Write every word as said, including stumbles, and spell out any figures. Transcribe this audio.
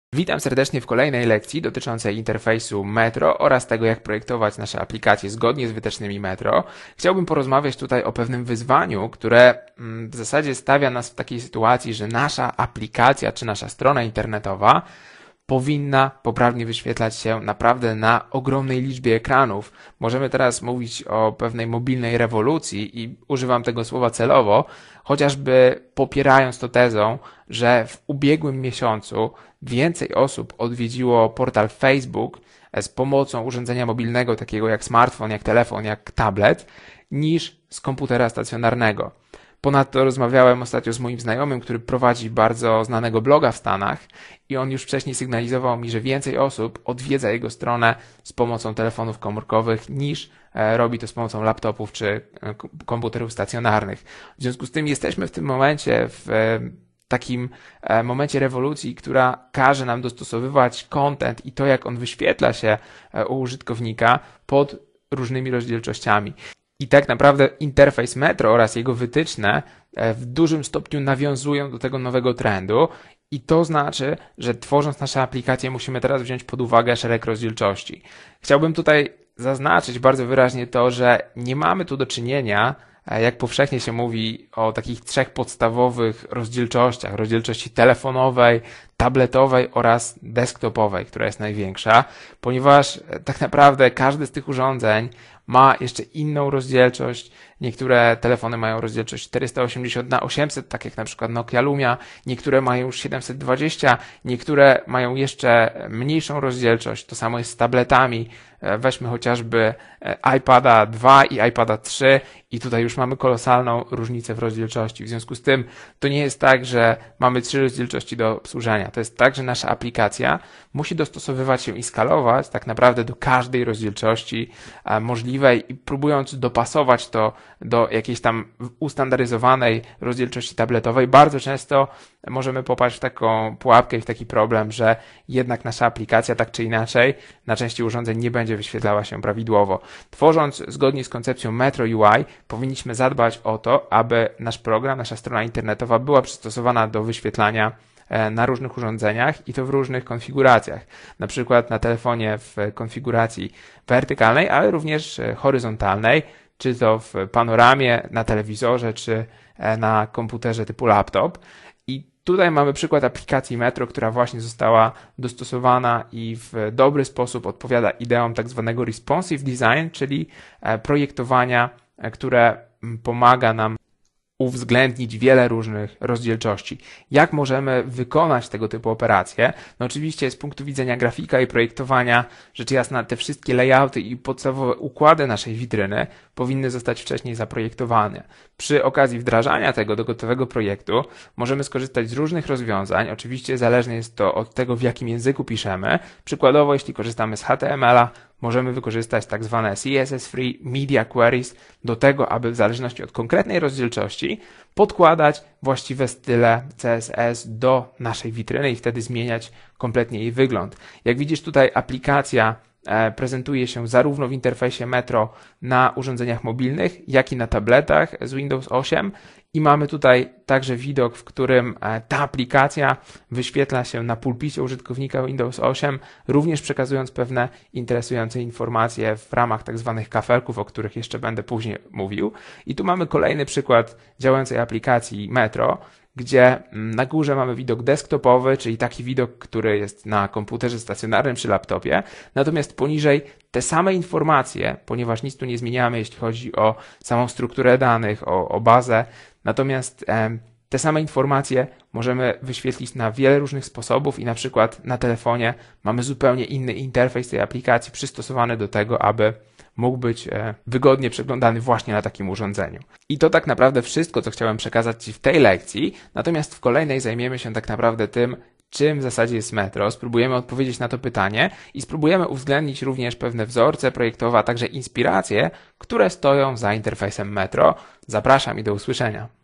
Witam serdecznie w kolejnej lekcji dotyczącej interfejsu Metro oraz tego, jak projektować nasze aplikacje zgodnie z wytycznymi Metro. Chciałbym porozmawiać tutaj o pewnym wyzwaniu, które w zasadzie stawia nas w takiej sytuacji, że nasza aplikacja czy nasza strona internetowa powinna poprawnie wyświetlać się naprawdę na ogromnej liczbie ekranów. Możemy teraz mówić o pewnej mobilnej rewolucji i używam tego słowa celowo, chociażby popierając to tezą, że w ubiegłym miesiącu więcej osób odwiedziło portal Facebook z pomocą urządzenia mobilnego takiego jak smartfon, jak telefon, jak tablet, niż z komputera stacjonarnego. Ponadto rozmawiałem ostatnio z moim znajomym, który prowadzi bardzo znanego bloga w Stanach i on już wcześniej sygnalizował mi, że więcej osób odwiedza jego stronę z pomocą telefonów komórkowych niż robi to z pomocą laptopów czy komputerów stacjonarnych. W związku z tym jesteśmy w tym momencie w takim momencie rewolucji, która każe nam dostosowywać content i to, jak on wyświetla się u użytkownika pod różnymi rozdzielczościami. I tak naprawdę interfejs Metro oraz jego wytyczne w dużym stopniu nawiązują do tego nowego trendu i to znaczy, że tworząc nasze aplikacje musimy teraz wziąć pod uwagę szereg rozdzielczości. Chciałbym tutaj zaznaczyć bardzo wyraźnie to, że nie mamy tu do czynienia, jak powszechnie się mówi, o takich trzech podstawowych rozdzielczościach. Rozdzielczości telefonowej, tabletowej oraz desktopowej, która jest największa, ponieważ tak naprawdę każde z tych urządzeń ma jeszcze inną rozdzielczość. Niektóre telefony mają rozdzielczość czterysta osiemdziesiąt na osiemset, tak jak na przykład Nokia Lumia, niektóre mają już siedemset dwadzieścia, niektóre mają jeszcze mniejszą rozdzielczość. To samo jest z tabletami. Weźmy chociażby iPada dwa i iPada trzy i tutaj już mamy kolosalną różnicę w rozdzielczości. W związku z tym to nie jest tak, że mamy trzy rozdzielczości do obsłużenia. To jest tak, że nasza aplikacja musi dostosowywać się i skalować tak naprawdę do każdej rozdzielczości możliwej i próbując dopasować to do jakiejś tam ustandaryzowanej rozdzielczości tabletowej, bardzo często możemy popaść w taką pułapkę i w taki problem, że jednak nasza aplikacja tak czy inaczej na części urządzeń nie będzie wyświetlała się prawidłowo. Tworząc zgodnie z koncepcją Metro U I powinniśmy zadbać o to, aby nasz program, nasza strona internetowa była przystosowana do wyświetlania na różnych urządzeniach i to w różnych konfiguracjach. Na przykład na telefonie w konfiguracji wertykalnej, ale również horyzontalnej, czy to w panoramie, na telewizorze, czy na komputerze typu laptop. I tutaj mamy przykład aplikacji Metro, która właśnie została dostosowana i w dobry sposób odpowiada ideom tak zwanego responsive design, czyli projektowania, które pomaga nam uwzględnić wiele różnych rozdzielczości. Jak możemy wykonać tego typu operacje? No oczywiście z punktu widzenia grafika i projektowania, rzecz jasna, te wszystkie layouty i podstawowe układy naszej witryny powinny zostać wcześniej zaprojektowane. Przy okazji wdrażania tego do gotowego projektu możemy skorzystać z różnych rozwiązań. Oczywiście zależne jest to od tego, w jakim języku piszemy. Przykładowo, jeśli korzystamy z H T M L a, możemy wykorzystać tak zwane C S S Free Media Queries do tego, aby w zależności od konkretnej rozdzielczości podkładać właściwe style C S S do naszej witryny i wtedy zmieniać kompletnie jej wygląd. Jak widzisz, tutaj aplikacja prezentuje się zarówno w interfejsie Metro na urządzeniach mobilnych, jak i na tabletach z Windows osiem i mamy tutaj także widok, w którym ta aplikacja wyświetla się na pulpicie użytkownika Windows osiem, również przekazując pewne interesujące informacje w ramach tak zwanych kafelków, o których jeszcze będę później mówił. I tu mamy kolejny przykład działającej aplikacji Metro, gdzie na górze mamy widok desktopowy, czyli taki widok, który jest na komputerze stacjonarnym czy laptopie, natomiast poniżej te same informacje, ponieważ nic tu nie zmieniamy, jeśli chodzi o samą strukturę danych, o, o bazę, natomiast e, te same informacje możemy wyświetlić na wiele różnych sposobów i na przykład na telefonie mamy zupełnie inny interfejs tej aplikacji przystosowany do tego, aby mógł być wygodnie przeglądany właśnie na takim urządzeniu. I to tak naprawdę wszystko, co chciałem przekazać Ci w tej lekcji, natomiast w kolejnej zajmiemy się tak naprawdę tym, czym w zasadzie jest Metro. Spróbujemy odpowiedzieć na to pytanie i spróbujemy uwzględnić również pewne wzorce projektowe, a także inspiracje, które stoją za interfejsem Metro. Zapraszam i do usłyszenia.